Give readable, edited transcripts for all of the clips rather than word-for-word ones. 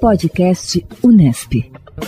Podcast Unesp.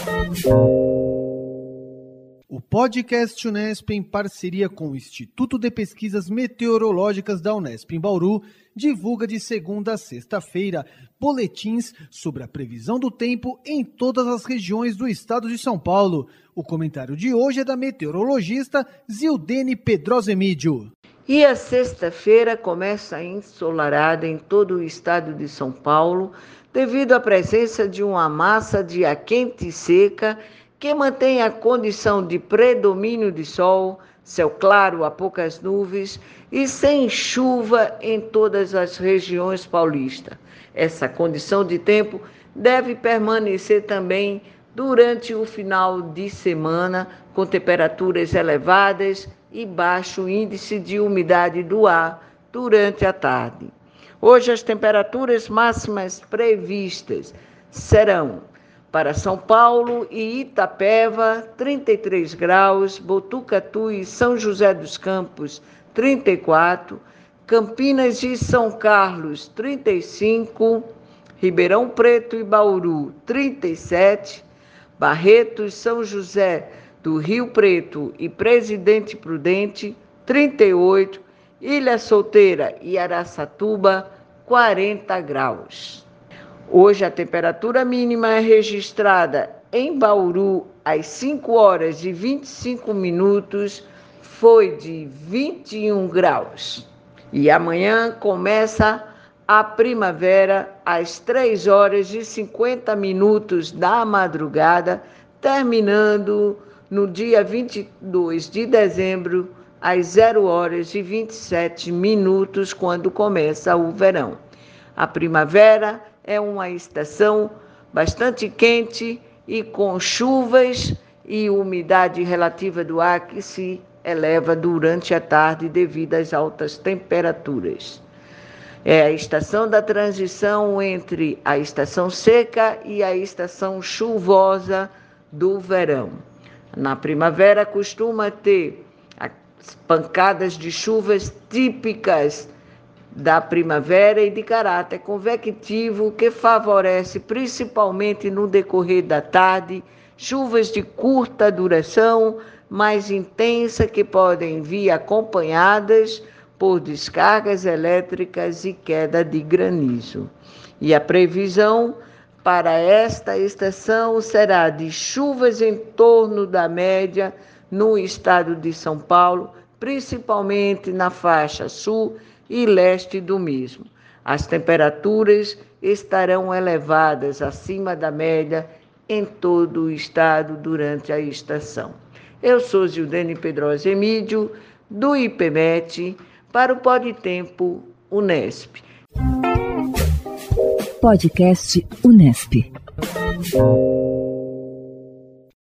O Podcast Unesp, em parceria com o Instituto de Pesquisas Meteorológicas da Unesp em Bauru, divulga de segunda a sexta-feira boletins sobre a previsão do tempo em todas as regiões do estado de São Paulo. O comentário de hoje é da meteorologista Zildene Pedrosa Emídio. E a sexta-feira começa ensolarada em todo o estado de São Paulo, devido à presença de uma massa de ar quente e seca que mantém a condição de predomínio de sol, céu claro a poucas nuvens e sem chuva em todas as regiões paulistas. Essa condição de tempo deve permanecer também durante o final de semana, com temperaturas elevadas e baixo índice de umidade do ar durante a tarde. Hoje as temperaturas máximas previstas serão para São Paulo e Itapeva, 33 graus, Botucatu e São José dos Campos, 34, Campinas e São Carlos, 35, Ribeirão Preto e Bauru, 37, Barretos, São José do Rio Preto e Presidente Prudente, 38, Ilha Solteira e Araçatuba, 40 graus. Hoje a temperatura mínima é registrada em Bauru às 5 horas e 25 minutos, foi de 21 graus. E amanhã começa a primavera às 3 horas e 50 minutos da madrugada, terminando no dia 22 de dezembro, às 0 horas e 27 minutos, quando começa o verão. A primavera é uma estação bastante quente e com chuvas e umidade relativa do ar que se eleva durante a tarde devido às altas temperaturas. É a estação da transição entre a estação seca e a estação chuvosa do verão. Na primavera costuma ter as pancadas de chuvas típicas da primavera e de caráter convectivo que favorece principalmente no decorrer da tarde, chuvas de curta duração, mais intensa, que podem vir acompanhadas por descargas elétricas e queda de granizo. E a previsão para esta estação será de chuvas em torno da média no estado de São Paulo, principalmente na faixa sul e leste do mesmo. As temperaturas estarão elevadas acima da média em todo o estado durante a estação. Eu sou Zildene Pedrosa Emídio, do IPMET, para o Podtempo Unesp. Podcast Unesp.